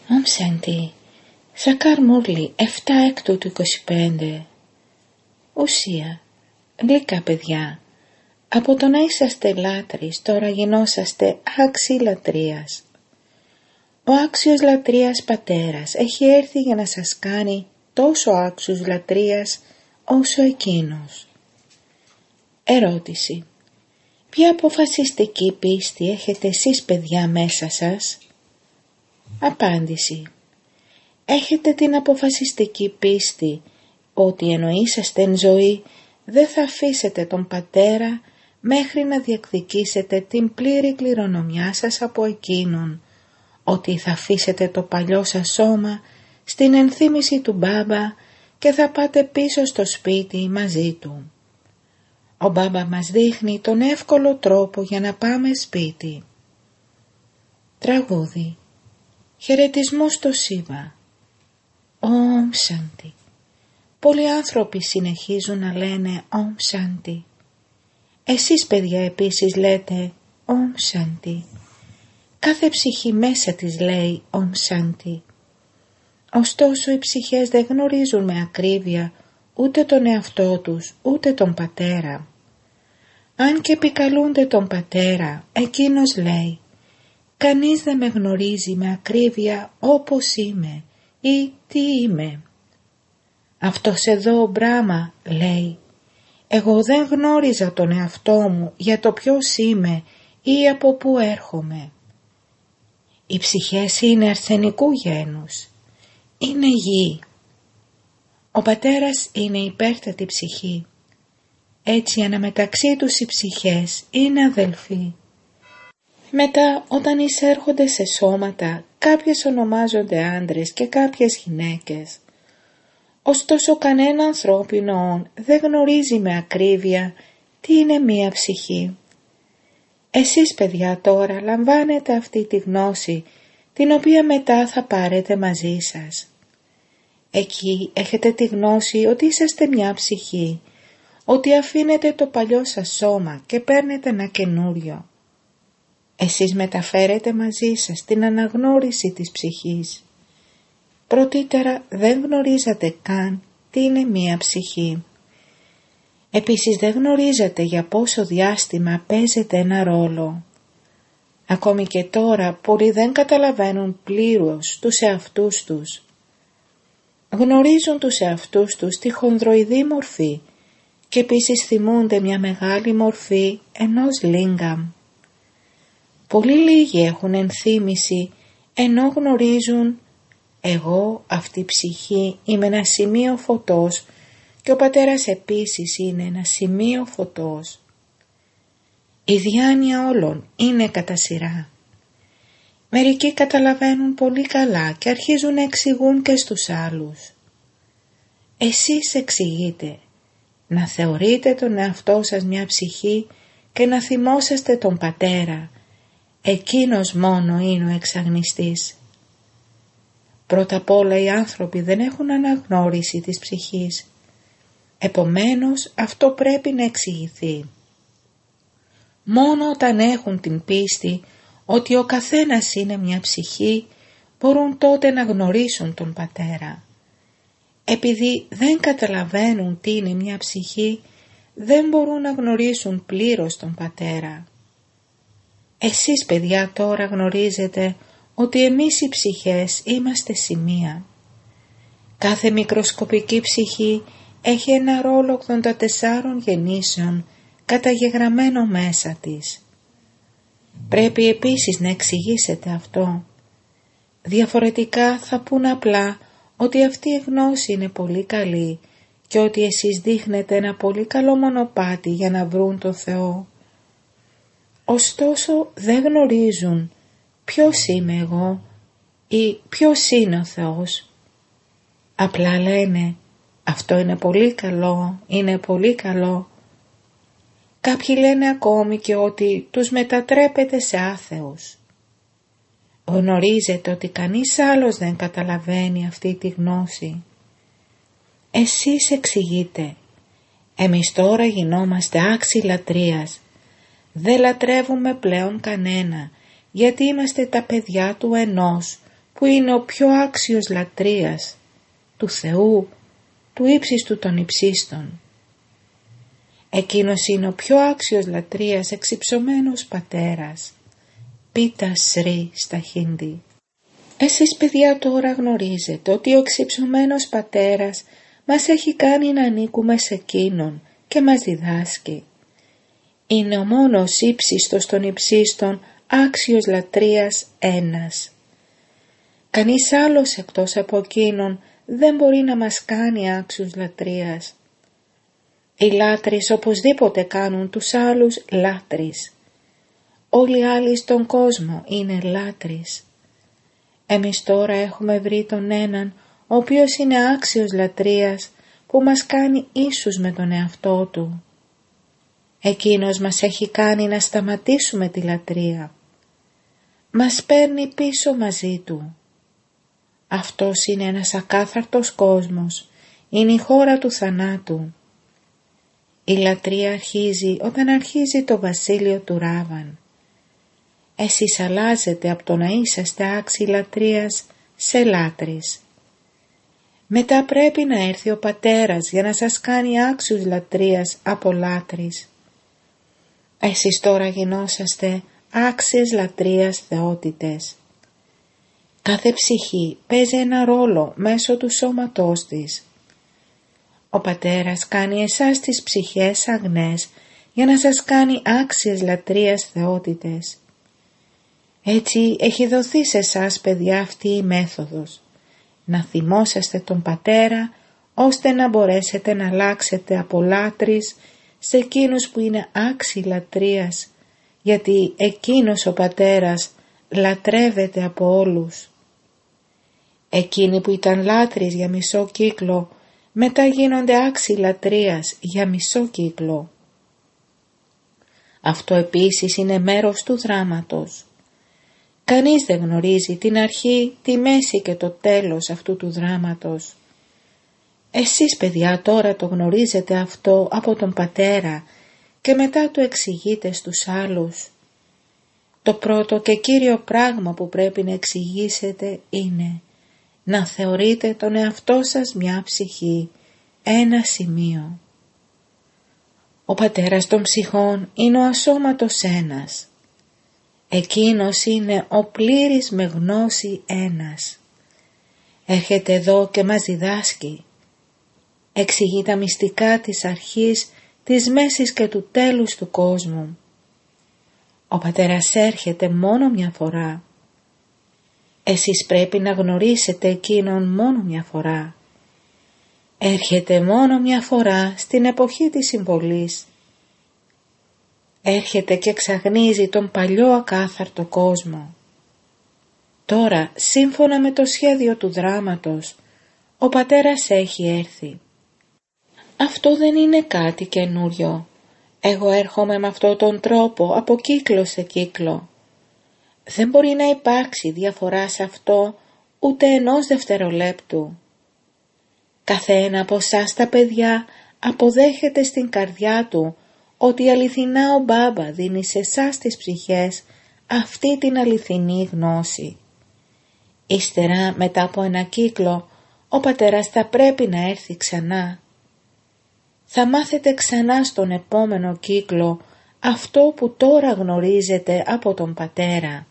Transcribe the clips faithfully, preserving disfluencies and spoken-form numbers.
Ομ Σάντι, Σακάρ Μούρλι, επτά έκτου του είκοσι πέντε. Ουσία, γλυκά παιδιά, από το να είσαστε λάτρεις τώρα γινόσαστε άξιοι λατρείας. Ο άξιος λατρείας πατέρας έχει έρθει για να σας κάνει τόσο άξιους λατρείας όσο εκείνος. Ερώτηση. Ποια αποφασιστική πίστη έχετε εσείς παιδιά μέσα σας? Απάντηση. Έχετε την αποφασιστική πίστη ότι ενώ είσαστε εν ζωή δεν θα αφήσετε τον πατέρα μέχρι να διεκδικήσετε την πλήρη κληρονομιά σας από εκείνον, ότι θα αφήσετε το παλιό σας σώμα στην ενθύμηση του μπάμπα και θα πάτε πίσω στο σπίτι μαζί του. Ο μπάμπα μας δείχνει τον εύκολο τρόπο για να πάμε σπίτι. Τραγούδι. Χαιρετισμό στο Σίβα. Ομ Σάντι. Πολλοί άνθρωποι συνεχίζουν να λένε Ομ Σάντι. Εσείς παιδιά επίσης λέτε Ομ Σάντι. Κάθε ψυχή μέσα της λέει Ομ Σάντι. Ωστόσο οι ψυχές δεν γνωρίζουν με ακρίβεια ούτε τον εαυτό τους ούτε τον πατέρα. Αν και επικαλούνται τον πατέρα, εκείνος λέει «Κανείς δεν με γνωρίζει με ακρίβεια όπως είμαι ή τι είμαι». Αυτός εδώ ο Μπράμα λέει «Εγώ δεν γνώριζα τον εαυτό μου για το ποιος είμαι ή από πού έρχομαι». Οι ψυχές είναι αρσενικού γένους, είναι γη. Ο πατέρας είναι υπέρτατη ψυχή. Έτσι αναμεταξύ τους οι ψυχές είναι αδελφοί. Μετά όταν εισέρχονται σε σώματα, κάποιες ονομάζονται άντρες και κάποιες γυναίκες. Ωστόσο κανένα ανθρώπινο όν δεν γνωρίζει με ακρίβεια τι είναι μία ψυχή. Εσείς παιδιά τώρα λαμβάνετε αυτή τη γνώση, την οποία μετά θα πάρετε μαζί σας. Εκεί έχετε τη γνώση ότι είσαστε μια ψυχή, ότι αφήνετε το παλιό σας σώμα και παίρνετε ένα καινούριο. Εσείς μεταφέρετε μαζί σας την αναγνώριση της ψυχής. Πρωτήτερα δεν γνωρίζατε καν τι είναι μία ψυχή. Επίσης δεν γνωρίζατε για πόσο διάστημα παίζετε ένα ρόλο. Ακόμη και τώρα πολλοί δεν καταλαβαίνουν πλήρως τους εαυτούς τους. Γνωρίζουν τους εαυτούς τους τη χονδροειδή μορφή και επίσης θυμούνται μια μεγάλη μορφή ενός λίγκαμ. Πολύ λίγοι έχουν ενθύμηση ενώ γνωρίζουν εγώ αυτή ψυχή είμαι ένα σημείο φωτός και ο πατέρας επίσης είναι ένα σημείο φωτός. Η διάνοια όλων είναι κατά σειρά. Μερικοί καταλαβαίνουν πολύ καλά και αρχίζουν να εξηγούν και στους άλλους. Εσείς εξηγείτε, να θεωρείτε τον εαυτό σας μια ψυχή και να θυμόσαστε τον πατέρα. Εκείνος μόνο είναι ο εξαγνιστής. Πρώτα απ' όλα οι άνθρωποι δεν έχουν αναγνώριση της ψυχής. Επομένως αυτό πρέπει να εξηγηθεί. Μόνο όταν έχουν την πίστη ότι ο καθένας είναι μια ψυχή μπορούν τότε να γνωρίσουν τον πατέρα. Επειδή δεν καταλαβαίνουν τι είναι μια ψυχή δεν μπορούν να γνωρίσουν πλήρως τον πατέρα. Εσείς παιδιά τώρα γνωρίζετε ότι εμείς οι ψυχές είμαστε σημεία. Κάθε μικροσκοπική ψυχή έχει ένα ρόλο ογδόντα τεσσάρων γεννήσεων καταγεγραμμένο μέσα της. Πρέπει επίσης να εξηγήσετε αυτό. Διαφορετικά θα πούν απλά ότι αυτή η γνώση είναι πολύ καλή και ότι εσείς δείχνετε ένα πολύ καλό μονοπάτι για να βρουν τον Θεό. Ωστόσο δεν γνωρίζουν ποιος είμαι εγώ ή ποιος είναι ο Θεός. Απλά λένε αυτό είναι πολύ καλό, είναι πολύ καλό. Κάποιοι λένε ακόμη και ότι τους μετατρέπεται σε άθεους. Γνωρίζετε ότι κανείς άλλος δεν καταλαβαίνει αυτή τη γνώση. Εσείς εξηγείτε, εμείς τώρα γινόμαστε άξιοι λατρείας. Δεν λατρεύουμε πλέον κανένα, γιατί είμαστε τα παιδιά του ενός που είναι ο πιο άξιος λατρείας, του Θεού, του ύψιστου των υψίστων. Εκείνος είναι ο πιο άξιος λατρείας εξυψωμένος πατέρας, Πίτα Σρι στα Χίντι. Εσείς παιδιά τώρα γνωρίζετε ότι ο εξυψωμένος πατέρας μας έχει κάνει να ανήκουμε σε εκείνον και μας διδάσκει. Είναι ο μόνος ύψιστος των υψίστων άξιος λατρείας ένας. Κανείς άλλος εκτός από εκείνον δεν μπορεί να μας κάνει άξιους λατρείας. Οι λάτρεις οπωσδήποτε κάνουν τους άλλους λάτρεις. Όλοι οι άλλοι στον κόσμο είναι λάτρεις. Εμείς τώρα έχουμε βρει τον έναν ο οποίος είναι άξιος λατρείας που μας κάνει ίσους με τον εαυτό του. Εκείνος μας έχει κάνει να σταματήσουμε τη λατρεία. Μας παίρνει πίσω μαζί του. Αυτός είναι ένας ακάθαρτος κόσμος, είναι η χώρα του θανάτου. Η λατρεία αρχίζει όταν αρχίζει το βασίλειο του Ράβαν. Εσείς αλλάζετε από το να είσαστε άξιοι λατρείας σε λάτρεις. Μετά πρέπει να έρθει ο πατέρας για να σας κάνει άξιους λατρείας από λάτρεις. Εσείς τώρα γινόσαστε άξιες λατρείας θεότητες. Κάθε ψυχή παίζει ένα ρόλο μέσω του σώματός της. Ο πατέρας κάνει εσάς τις ψυχές αγνές για να σας κάνει άξιες λατρείας θεότητες. Έτσι έχει δοθεί σε εσάς παιδιά αυτή η μέθοδος, να θυμόσαστε τον πατέρα ώστε να μπορέσετε να αλλάξετε από λάτρεις σε εκείνους που είναι άξιοι λατρείας, γιατί εκείνος ο πατέρας λατρεύεται από όλους. Εκείνοι που ήταν λάτρεις για μισό κύκλο, μετά γίνονται άξιοι λατρείας για μισό κύκλο. Αυτό επίσης είναι μέρος του δράματος. Κανείς δεν γνωρίζει την αρχή, τη μέση και το τέλος αυτού του δράματος. Εσείς παιδιά τώρα το γνωρίζετε αυτό από τον πατέρα και μετά το εξηγείτε στους άλλους. Το πρώτο και κύριο πράγμα που πρέπει να εξηγήσετε είναι να θεωρείτε τον εαυτό σας μια ψυχή, ένα σημείο. Ο πατέρας των ψυχών είναι ο ασώματος ένας. Εκείνος είναι ο πλήρης με γνώση ένας. Έρχεται εδώ και μας διδάσκει. Εξηγεί τα μυστικά της αρχής, της μέσης και του τέλους του κόσμου. Ο πατέρας έρχεται μόνο μια φορά. Εσείς πρέπει να γνωρίσετε εκείνον μόνο μια φορά. Έρχεται μόνο μια φορά στην εποχή της συμβολής. Έρχεται και εξαγνίζει τον παλιό ακάθαρτο κόσμο. Τώρα, σύμφωνα με το σχέδιο του δράματος, ο πατέρας έχει έρθει. Αυτό δεν είναι κάτι καινούριο. Εγώ έρχομαι με αυτόν τον τρόπο από κύκλο σε κύκλο. Δεν μπορεί να υπάρξει διαφορά σε αυτό ούτε ενός δευτερολέπτου. Καθένα από εσάς τα παιδιά αποδέχεται στην καρδιά του ότι αληθινά ο Μπάμπα δίνει σε εσάς τις ψυχές αυτή την αληθινή γνώση. Ύστερα μετά από ένα κύκλο ο πατέρας θα πρέπει να έρθει ξανά. Θα μάθετε ξανά στον επόμενο κύκλο αυτό που τώρα γνωρίζετε από τον πατέρα.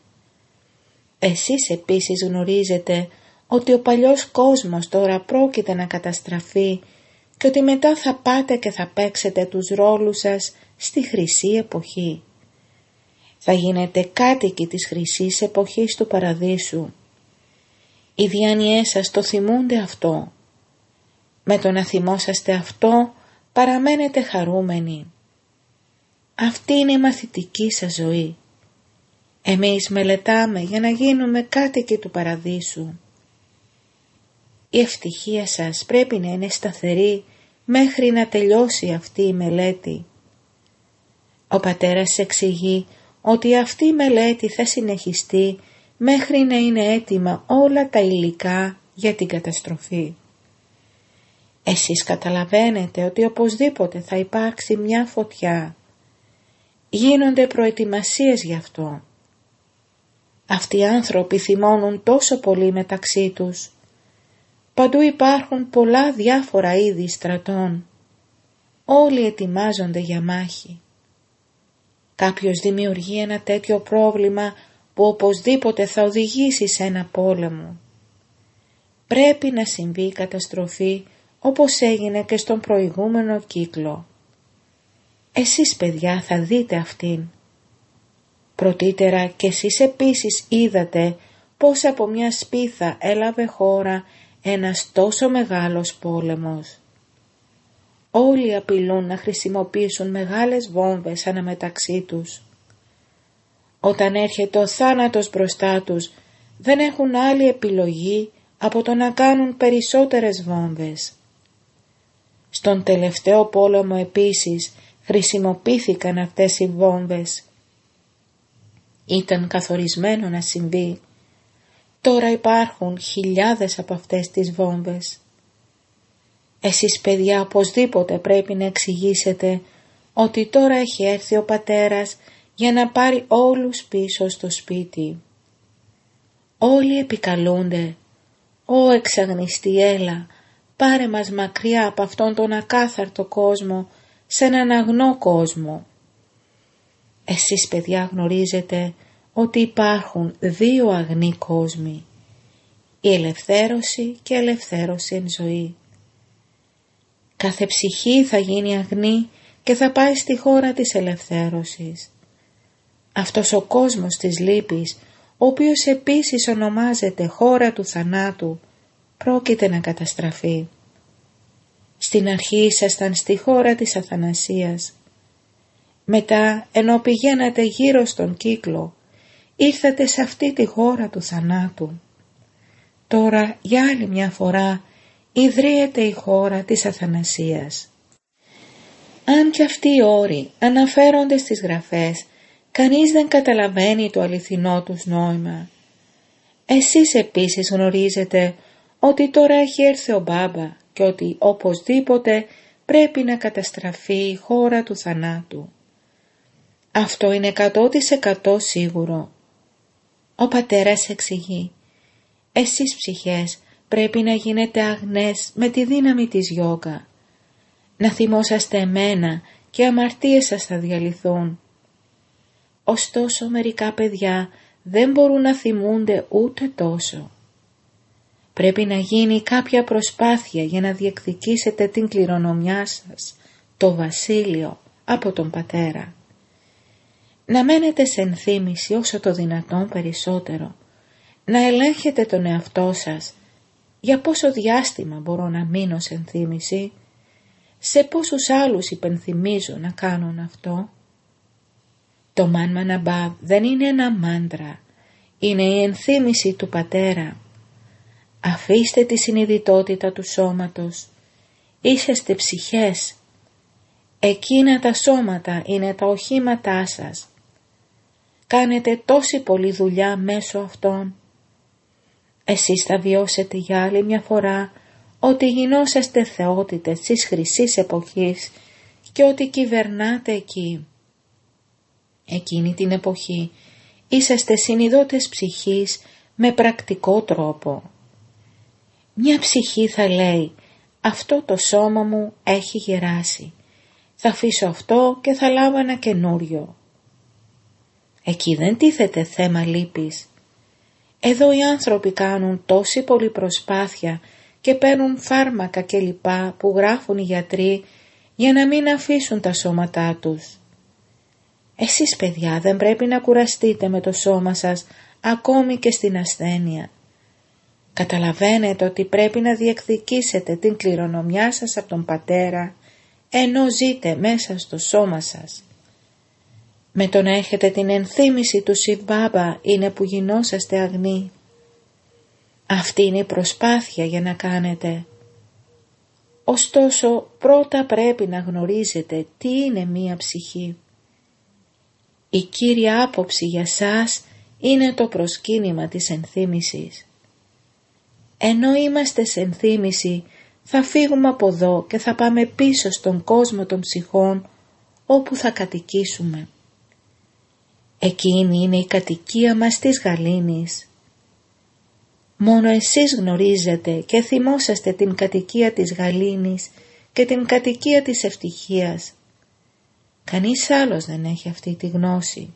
Εσείς επίσης γνωρίζετε ότι ο παλιός κόσμος τώρα πρόκειται να καταστραφεί και ότι μετά θα πάτε και θα παίξετε τους ρόλους σας στη χρυσή εποχή. Θα γίνετε κάτοικοι της χρυσής εποχής του παραδείσου. Οι διάνοιές σας το θυμούνται αυτό. Με το να θυμόσαστε αυτό παραμένετε χαρούμενοι. Αυτή είναι η μαθητική σας ζωή. Εμείς μελετάμε για να γίνουμε κάτοικοι του παραδείσου. Η ευτυχία σας πρέπει να είναι σταθερή μέχρι να τελειώσει αυτή η μελέτη. Ο πατέρας εξηγεί ότι αυτή η μελέτη θα συνεχιστεί μέχρι να είναι έτοιμα όλα τα υλικά για την καταστροφή. Εσείς καταλαβαίνετε ότι οπωσδήποτε θα υπάρξει μια φωτιά. Γίνονται προετοιμασίες γι' αυτό. Αυτοί οι άνθρωποι θυμώνουν τόσο πολύ μεταξύ τους. Παντού υπάρχουν πολλά διάφορα είδη στρατών. Όλοι ετοιμάζονται για μάχη. Κάποιος δημιουργεί ένα τέτοιο πρόβλημα που οπωσδήποτε θα οδηγήσει σε ένα πόλεμο. Πρέπει να συμβεί η καταστροφή όπως έγινε και στον προηγούμενο κύκλο. Εσείς παιδιά θα δείτε αυτήν. Πρωτήτερα κι εσείς επίσης είδατε πως από μια σπίθα έλαβε χώρα ένας τόσο μεγάλος πόλεμος. Όλοι απειλούν να χρησιμοποιήσουν μεγάλες βόμβες αναμεταξύ τους. Όταν έρχεται ο θάνατος μπροστά τους, δεν έχουν άλλη επιλογή από το να κάνουν περισσότερες βόμβες. Στον τελευταίο πόλεμο επίσης χρησιμοποιήθηκαν αυτές οι βόμβες. Ήταν καθορισμένο να συμβεί. Τώρα υπάρχουν χιλιάδες από αυτές τις βόμβες. Εσείς παιδιά οπωσδήποτε πρέπει να εξηγήσετε ότι τώρα έχει έρθει ο πατέρας για να πάρει όλους πίσω στο σπίτι. Όλοι επικαλούνται. «Ω εξαγνιστή, έλα, πάρε μας μακριά από αυτόν τον ακάθαρτο κόσμο σε έναν αγνό κόσμο». Εσείς παιδιά γνωρίζετε ότι υπάρχουν δύο αγνοί κόσμοι, η ελευθέρωση και η ελευθέρωση εν ζωή. Κάθε ψυχή θα γίνει αγνή και θα πάει στη χώρα της ελευθέρωσης. Αυτός ο κόσμος της λύπης, ο οποίος επίσης ονομάζεται χώρα του θανάτου, πρόκειται να καταστραφεί. Στην αρχή ήσασταν στη χώρα της αθανασίας. Μετά, ενώ πηγαίνατε γύρω στον κύκλο, ήρθατε σε αυτή τη χώρα του θανάτου. Τώρα, για άλλη μια φορά, ιδρύεται η χώρα της αθανασίας. Αν και αυτοί οι όροι αναφέρονται στις γραφές, κανείς δεν καταλαβαίνει το αληθινό τους νόημα. Εσείς επίσης γνωρίζετε ότι τώρα έχει έρθει ο Μπάμπα και ότι οπωσδήποτε πρέπει να καταστραφεί η χώρα του θανάτου. Αυτό είναι εκατό τοις εκατό σίγουρο. Ο πατέρας εξηγεί, εσείς ψυχές πρέπει να γίνετε αγνές με τη δύναμη της γιόγκα. Να θυμόσαστε εμένα και οι αμαρτίες σας θα διαλυθούν. Ωστόσο μερικά παιδιά δεν μπορούν να θυμούνται ούτε τόσο. Πρέπει να γίνει κάποια προσπάθεια για να διεκδικήσετε την κληρονομιά σας, το βασίλειο, από τον πατέρα. Να μένετε σε ενθύμηση όσο το δυνατόν περισσότερο. Να ελέγχετε τον εαυτό σας. Για πόσο διάστημα μπορώ να μείνω σε ενθύμηση? Σε πόσους άλλους υπενθυμίζω να κάνουν αυτό? Το Μαν Μαναμπάβ δεν είναι ένα μάντρα. Είναι η ενθύμηση του πατέρα. Αφήστε τη συνειδητότητα του σώματος. Είσαστε ψυχές. Εκείνα τα σώματα είναι τα οχήματά σας. Κάνετε τόση πολλή δουλειά μέσω αυτών. Εσείς θα βιώσετε για άλλη μια φορά ότι γινόσαστε θεότητες της χρυσής εποχής και ότι κυβερνάτε εκεί. Εκείνη την εποχή είσαστε συνειδότες ψυχής με πρακτικό τρόπο. Μια ψυχή θα λέει, αυτό το σώμα μου έχει γεράσει. Θα αφήσω αυτό και θα λάβω ένα καινούριο. Εκεί δεν τίθεται θέμα λύπης. Εδώ οι άνθρωποι κάνουν τόση πολλή προσπάθεια και παίρνουν φάρμακα και λοιπά που γράφουν οι γιατροί για να μην αφήσουν τα σώματά τους. Εσείς παιδιά δεν πρέπει να κουραστείτε με το σώμα σας ακόμη και στην ασθένεια. Καταλαβαίνετε ότι πρέπει να διεκδικήσετε την κληρονομιά σας από τον πατέρα ενώ ζείτε μέσα στο σώμα σας. Με το να έχετε την ενθύμηση του Σιβ Μπάμπα είναι που γινόσαστε αγνοί. Αυτή είναι η προσπάθεια για να κάνετε. Ωστόσο πρώτα πρέπει να γνωρίζετε τι είναι μία ψυχή. Η κύρια άποψη για σας είναι το προσκύνημα της ενθύμησης. Ενώ είμαστε σε ενθύμηση θα φύγουμε από εδώ και θα πάμε πίσω στον κόσμο των ψυχών όπου θα κατοικήσουμε. Εκείνη είναι η κατοικία μας της γαλήνης. Μόνο εσείς γνωρίζετε και θυμόσαστε την κατοικία της γαλήνης και την κατοικία της ευτυχίας. Κανείς άλλος δεν έχει αυτή τη γνώση.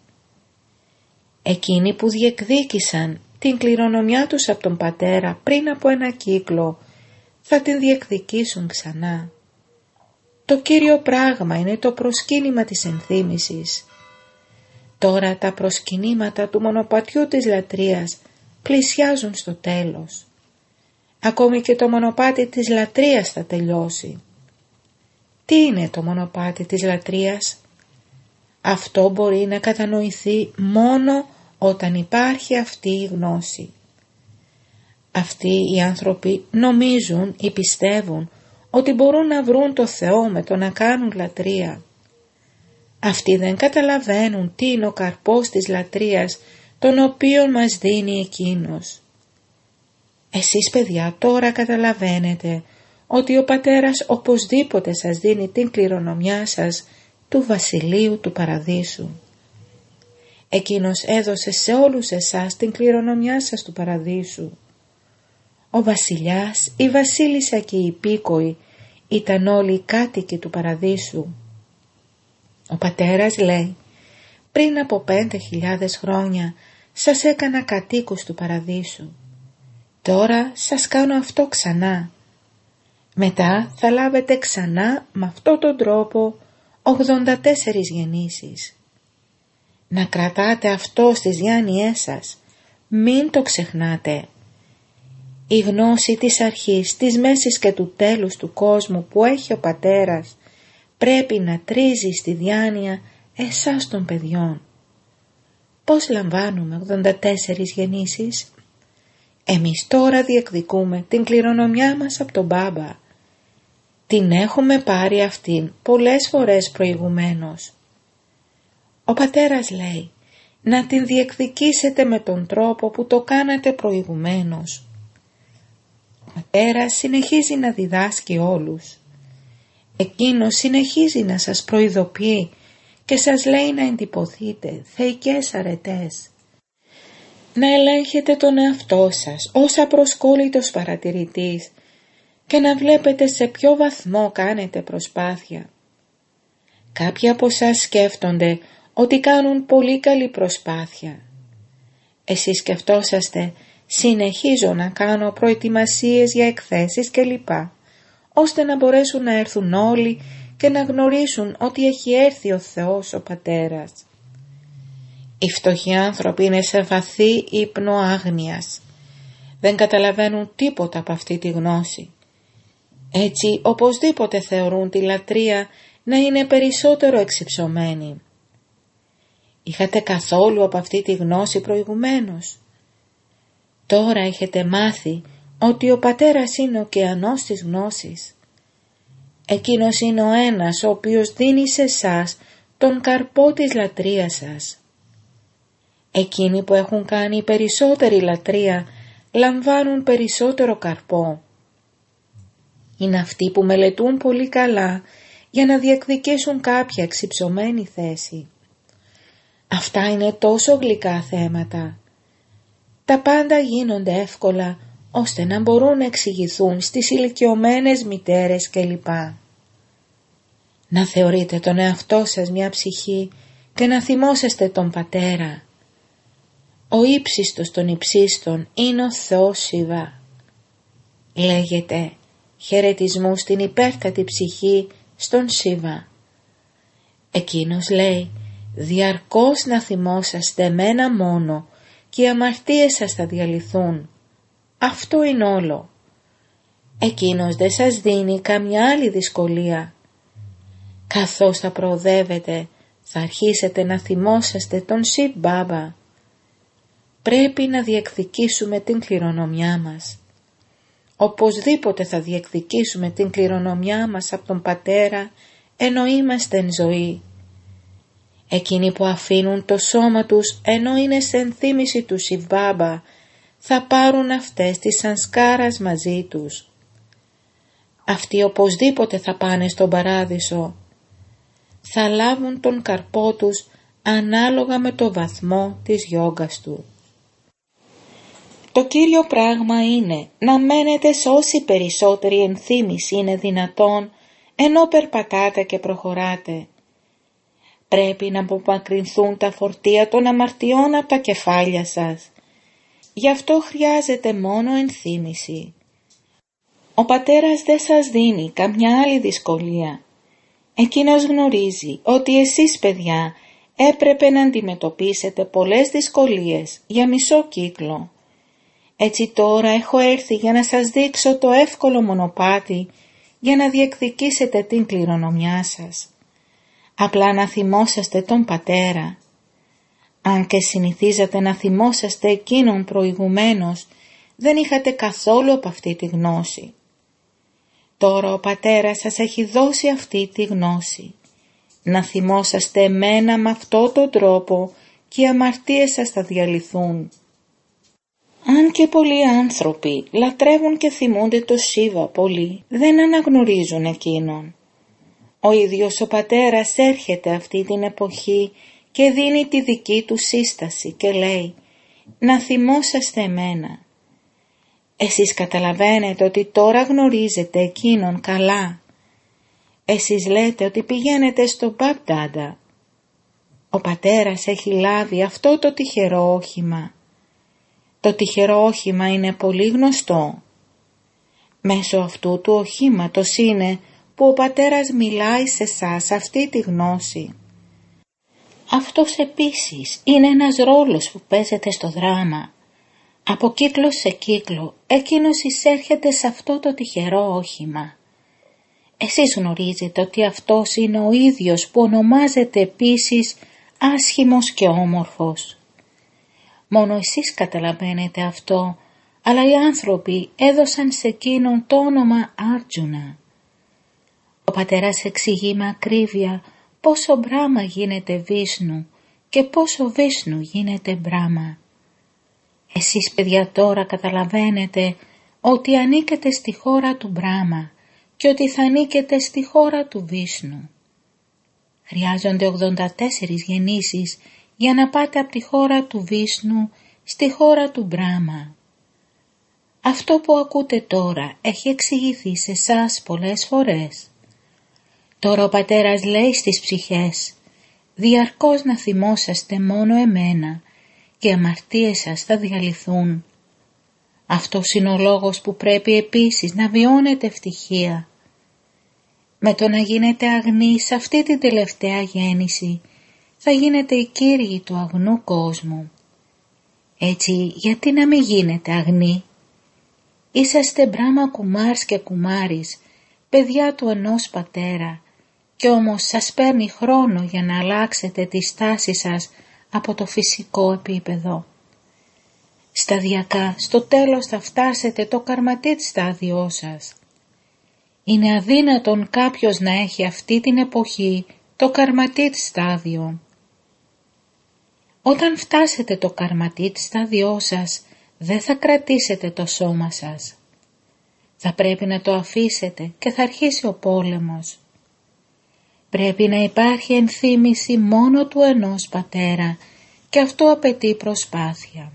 Εκείνοι που διεκδίκησαν την κληρονομιά τους από τον πατέρα πριν από ένα κύκλο θα την διεκδικήσουν ξανά. Το κύριο πράγμα είναι το προσκύνημα της ενθύμησης. Τώρα τα προσκυνήματα του μονοπατιού της λατρείας πλησιάζουν στο τέλος. Ακόμη και το μονοπάτι της λατρείας θα τελειώσει. Τι είναι το μονοπάτι της λατρείας? Αυτό μπορεί να κατανοηθεί μόνο όταν υπάρχει αυτή η γνώση. Αυτοί οι άνθρωποι νομίζουν ή πιστεύουν ότι μπορούν να βρουν το Θεό με το να κάνουν λατρεία. Αυτοί δεν καταλαβαίνουν τι είναι ο καρπός της λατρείας τον οποίο μας δίνει Εκείνος. Εσείς παιδιά τώρα καταλαβαίνετε ότι ο Πατέρας οπωσδήποτε σας δίνει την κληρονομιά σας του Βασιλείου του Παραδείσου. Εκείνος έδωσε σε όλους εσάς την κληρονομιά σας του Παραδείσου. Ο βασιλιάς, η βασίλισσα και οι υπήκοοι ήταν όλοι οι κάτοικοι του Παραδείσου. Ο Πατέρας λέει, πριν από πέντε χιλιάδες χρόνια σας έκανα κατοίκους του Παραδείσου. Τώρα σας κάνω αυτό ξανά. Μετά θα λάβετε ξανά με αυτόν τον τρόπο ογδόντα τέσσερις γεννήσεις. Να κρατάτε αυτό στις διάνοιές σας, μην το ξεχνάτε. Η γνώση της αρχής, της μέσης και του τέλους του κόσμου που έχει ο Πατέρας πρέπει να τρίζει στη διάνοια εσάς των παιδιών. Πώς λαμβάνουμε ογδόντα τέσσερις γεννήσεις? Εμείς τώρα διεκδικούμε την κληρονομιά μας από τον Μπάμπα. Την έχουμε πάρει αυτήν πολλές φορές προηγουμένως. Ο Πατέρας λέει να την διεκδικήσετε με τον τρόπο που το κάνατε προηγουμένως. Ο Πατέρας συνεχίζει να διδάσκει όλους. Εκείνος συνεχίζει να σας προειδοποιεί και σας λέει να εντυπωθείτε θεϊκές αρετές. Να ελέγχετε τον εαυτό σας ως απροσκόλλητος παρατηρητής και να βλέπετε σε ποιο βαθμό κάνετε προσπάθεια. Κάποιοι από εσάς σκέφτονται ότι κάνουν πολύ καλή προσπάθεια. Εσείς σκεφτόσαστε συνεχίζω να κάνω προετοιμασίες για εκθέσεις κλπ, ώστε να μπορέσουν να έρθουν όλοι και να γνωρίσουν ότι έχει έρθει ο Θεός ο Πατέρας. Οι φτωχοί άνθρωποι είναι σε βαθύ ύπνο άγνοιας. Δεν καταλαβαίνουν τίποτα από αυτή τη γνώση. Έτσι οπωσδήποτε θεωρούν τη λατρεία να είναι περισσότερο εξυψωμένη. Είχατε καθόλου από αυτή τη γνώση προηγουμένως? Τώρα έχετε μάθει ότι ο Πατέρας είναι ο ωκεανός της γνώσης. Εκείνος είναι ο ένας ο οποίος δίνει σε εσάς τον καρπό της λατρείας σας. Εκείνοι που έχουν κάνει περισσότερη λατρεία λαμβάνουν περισσότερο καρπό. Είναι αυτοί που μελετούν πολύ καλά για να διεκδικήσουν κάποια εξυψωμένη θέση. Αυτά είναι τόσο γλυκά θέματα. Τα πάντα γίνονται εύκολα ώστε να μπορούν να εξηγηθούν στις ηλικιωμένες μητέρες κλπ. Να θεωρείτε τον εαυτό σας μια ψυχή και να θυμόσαστε τον Πατέρα. Ο ύψιστος των υψίστων είναι ο Θεός Σιβά. Λέγεται χαιρετισμού στην υπέρτατη ψυχή στον Σιβά. Εκείνος λέει διαρκώς να θυμόσαστε εμένα μόνο και οι αμαρτίες σας θα διαλυθούν. Αυτό είναι όλο. Εκείνος δεν σας δίνει καμιά άλλη δυσκολία. Καθώς θα προοδεύετε θα αρχίσετε να θυμόσαστε τον Σιβ Μπάμπα. Πρέπει να διεκδικήσουμε την κληρονομιά μας. Οπωσδήποτε θα διεκδικήσουμε την κληρονομιά μας από τον Πατέρα ενώ είμαστε εν ζωή. Εκείνοι που αφήνουν το σώμα τους ενώ είναι σε ενθύμηση του Σιβ Μπάμπα θα πάρουν αυτές τις σανσκάρας μαζί τους. Αυτοί οπωσδήποτε θα πάνε στον Παράδεισο. Θα λάβουν τον καρπό τους ανάλογα με το βαθμό της γιόγκας του. Το κύριο πράγμα είναι να μένετε σε όση περισσότερη ενθύμηση είναι δυνατόν ενώ περπατάτε και προχωράτε. Πρέπει να απομακρυνθούν τα φορτία των αμαρτιών από τα κεφάλια σας. Γι' αυτό χρειάζεται μόνο ενθύμηση. Ο Πατέρας δεν σας δίνει καμιά άλλη δυσκολία. Εκείνος γνωρίζει ότι εσείς, παιδιά, έπρεπε να αντιμετωπίσετε πολλές δυσκολίες για μισό κύκλο. Έτσι τώρα έχω έρθει για να σας δείξω το εύκολο μονοπάτι για να διεκδικήσετε την κληρονομιά σας. Απλά να θυμόσαστε τον Πατέρα. Αν και συνηθίζατε να θυμόσαστε εκείνον προηγουμένως, δεν είχατε καθόλου από αυτή τη γνώση. Τώρα ο Πατέρας σας έχει δώσει αυτή τη γνώση. Να θυμόσαστε εμένα με αυτόν τον τρόπο και οι αμαρτίες σας θα διαλυθούν. Αν και πολλοί άνθρωποι λατρεύουν και θυμούνται το Σίβα πολύ, δεν αναγνωρίζουν εκείνον. Ο ίδιος ο Πατέρας έρχεται αυτή την εποχή και δίνει τη δική του σύσταση και λέει «Να θυμόσαστε εμένα». Εσείς καταλαβαίνετε ότι τώρα γνωρίζετε εκείνον καλά. Εσείς λέτε ότι πηγαίνετε στο Μπαμπ-ντάντα. Ο Πατέρας έχει λάβει αυτό το τυχερό όχημα. Το τυχερό όχημα είναι πολύ γνωστό. Μέσω αυτού του οχήματος είναι που ο Πατέρας μιλάει σε εσάς αυτή τη γνώση. Αυτός επίσης είναι ένας ρόλος που παίζεται στο δράμα. Από κύκλο σε κύκλο εκείνος εισέρχεται σε αυτό το τυχερό όχημα. Εσείς γνωρίζετε ότι αυτός είναι ο ίδιος που ονομάζεται επίσης άσχημος και όμορφος. Μόνο εσείς καταλαβαίνετε αυτό, αλλά οι άνθρωποι έδωσαν σε εκείνον το όνομα Άρτζουνα. Ο Πατέρας εξηγεί με ακρίβεια πόσο Μπράμα γίνεται Βίσνου και πόσο Βίσνου γίνεται Μπράμα. Εσείς, παιδιά, τώρα καταλαβαίνετε ότι ανήκετε στη χώρα του Μπράμα και ότι θα ανήκετε στη χώρα του Βίσνου. Χρειάζονται ογδόντα τέσσερις γεννήσεις για να πάτε από τη χώρα του Βίσνου στη χώρα του Μπράμα. Αυτό που ακούτε τώρα έχει εξηγηθεί σε εσάς πολλές φορές. Τώρα ο Πατέρας λέει στις ψυχές «Διαρκώς να θυμόσαστε μόνο εμένα και οι αμαρτίες σας θα διαλυθούν». Αυτός είναι ο λόγος που πρέπει επίσης να βιώνετε ευτυχία. Με το να γίνετε αγνοί σε αυτή την τελευταία γέννηση θα γίνετε οι κύριοι του αγνού κόσμου. Έτσι γιατί να μην γίνετε αγνοί? Είσαστε Μπράμα κουμάρς και κουμάρις, παιδιά του ενός Πατέρα, και όμως σας παίρνει χρόνο για να αλλάξετε τη στάση σας από το φυσικό επίπεδο. Σταδιακά στο τέλος θα φτάσετε το καρματίτ στάδιό σας. Είναι αδύνατον κάποιος να έχει αυτή την εποχή το καρματίτ στάδιο. Όταν φτάσετε το καρματίτ στάδιό σας, δεν θα κρατήσετε το σώμα σας. Θα πρέπει να το αφήσετε και θα αρχίσει ο πόλεμος. Πρέπει να υπάρχει ενθύμηση μόνο του ενός Πατέρα και αυτό απαιτεί προσπάθεια.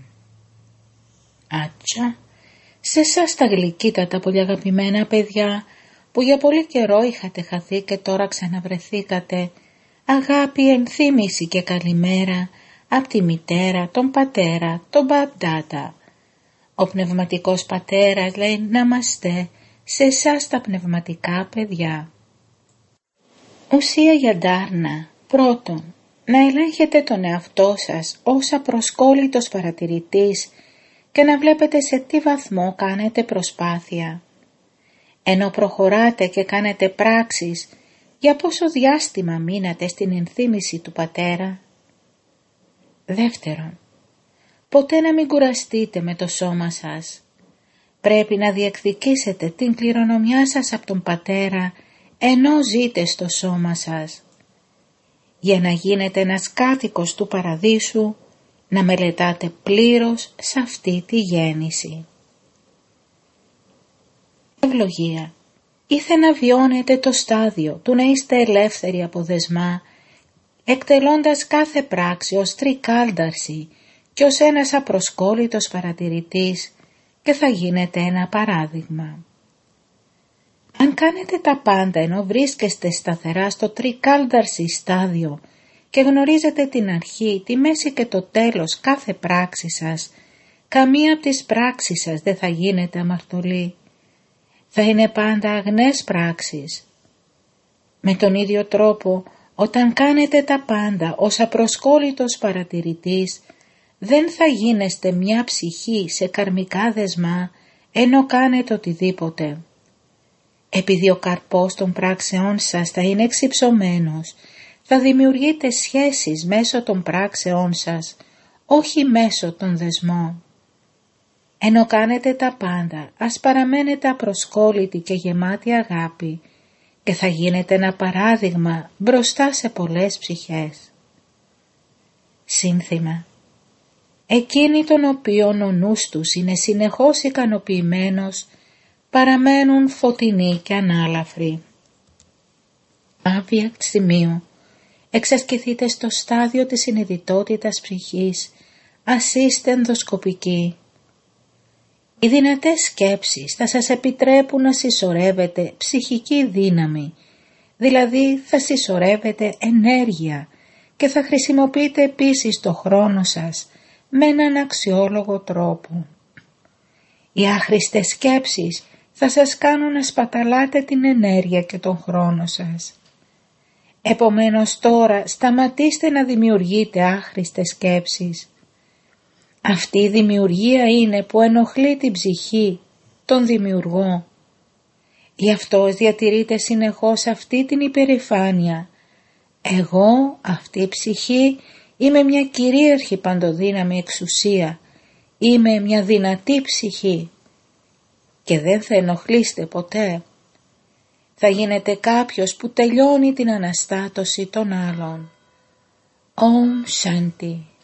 Άτσα, σε εσάς τα γλυκύτατα πολύ αγαπημένα παιδιά που για πολύ καιρό είχατε χαθεί και τώρα ξαναβρεθήκατε, αγάπη, ενθύμηση και καλημέρα από τη μητέρα, τον πατέρα, τον Μπαμπ-ντάντα. Ο πνευματικός πατέρας λέει να είμαστε σε εσάς τα πνευματικά παιδιά. Ουσία για ντάρνα. Πρώτον, να ελέγχετε τον εαυτό σας ως απροσκόλλητος παρατηρητής και να βλέπετε σε τι βαθμό κάνετε προσπάθεια. Ενώ προχωράτε και κάνετε πράξεις, για πόσο διάστημα μείνατε στην ενθύμηση του Πατέρα. Δεύτερον, ποτέ να μην κουραστείτε με το σώμα σας. Πρέπει να διεκδικήσετε την κληρονομιά σας από τον Πατέρα ενώ ζείτε στο σώμα σας. Για να γίνετε ένας κάτοικος του Παραδείσου, να μελετάτε πλήρως σε αυτή τη γέννηση. Ευλογία. Ήθε να βιώνετε το στάδιο του να είστε ελεύθεροι από δεσμά, εκτελώντας κάθε πράξη ως τρικάλνταρση και ως ένας απροσκόλλητος παρατηρητής, και θα γίνετε ένα παράδειγμα. Αν κάνετε τα πάντα ενώ βρίσκεστε σταθερά στο τρικάλνταρση στάδιο και γνωρίζετε την αρχή, τη μέση και το τέλος κάθε πράξη σας, καμία από τις πράξεις σας δεν θα γίνεται αμαρτωλή. Θα είναι πάντα αγνές πράξεις. Με τον ίδιο τρόπο, όταν κάνετε τα πάντα ως απροσκόλλητος παρατηρητής, δεν θα γίνεστε μια ψυχή σε καρμικά δεσμά ενώ κάνετε οτιδήποτε. Επειδή ο καρπός των πράξεών σας θα είναι εξυψωμένος, θα δημιουργείτε σχέσεις μέσω των πράξεών σας, όχι μέσω των δεσμών. Ενώ κάνετε τα πάντα, ας παραμένετε απροσκόλλητοι και γεμάτοι αγάπη και θα γίνετε ένα παράδειγμα μπροστά σε πολλές ψυχές. Σύνθημα. Εκείνοι των οποίων ο νους τους είναι συνεχώς ικανοποιημένος, παραμένουν φωτεινοί και ανάλαφροι. Άβια σημείο. Εξασκηθείτε στο στάδιο της συνειδητότητας ψυχής, ας είστε ενδοσκοπικοί. Οι δυνατές σκέψεις θα σας επιτρέπουν να συσσωρεύετε ψυχική δύναμη, δηλαδή θα συσσωρεύετε ενέργεια και θα χρησιμοποιείτε επίσης το χρόνο σας με έναν αξιόλογο τρόπο. Οι άχρηστες σκέψεις θα σας κάνουν να σπαταλάτε την ενέργεια και τον χρόνο σας. Επομένως τώρα σταματήστε να δημιουργείτε άχρηστες σκέψεις. Αυτή η δημιουργία είναι που ενοχλεί την ψυχή, τον δημιουργό. Γι' αυτό διατηρείτε συνεχώς αυτή την υπερηφάνεια. Εγώ, αυτή η ψυχή, είμαι μια κυρίαρχη παντοδύναμη εξουσία. Είμαι μια δυνατή ψυχή. Και δεν θα ενοχλείστε ποτέ. Θα γίνετε κάποιος που τελειώνει την αναστάτωση των άλλων. Ομ Σάντι.